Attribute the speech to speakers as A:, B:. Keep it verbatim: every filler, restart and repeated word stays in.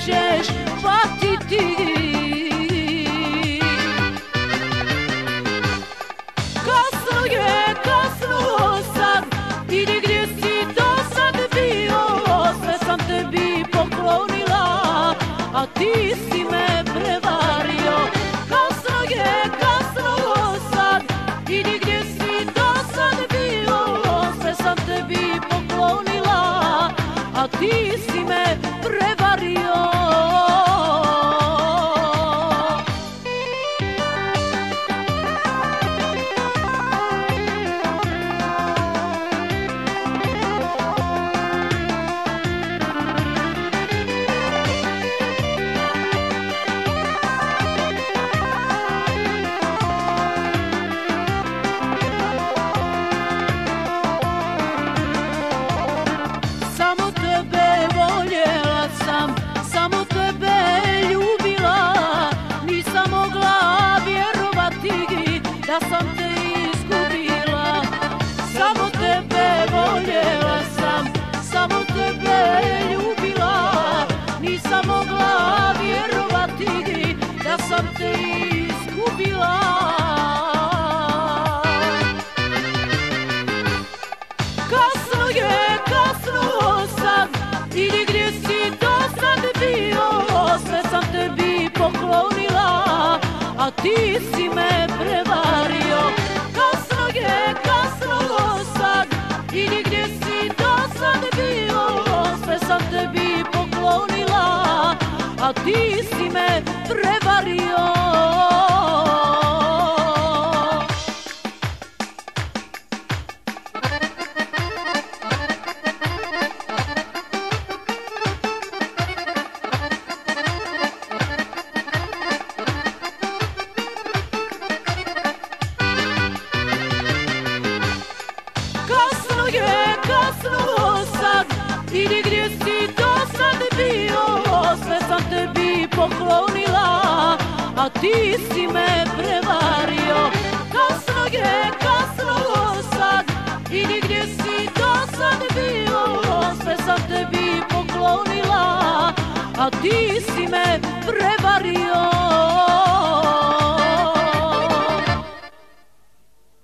A: nećeš patiti. Kasno je, kasno sad, idi gdje si do sad bio, sve sam tebi poklonila, a ti si me prevario. Kasno je, kasno sad, idi gdje si do sad bio, sve sam tebi poklonila, a ti si me prevario. Samo tebe voljela sam, samo tebe ljubila, nisam mogla vjerovati da sam te izgubila. Samo tebe voljela sam, samo tebe ljubila, nisam mogla vjerovati da sam te izgubila. Kasno je, kasno sad, idi gdje si do sad bio, sve sam tebi poklonila, a ti si me prevario. Kasno je, kasno sad, idi gdje si do sad bio, sve sam tebi poklonila, a ti si me prevario. Kasno je, kasno sad, idi gdje si do sad bio, sve sam tebi poklonila, a ti si me prevario. Kasno je, kasno sad, idi gdje si do sad bio, sve sam tebi poklonila, a ti si me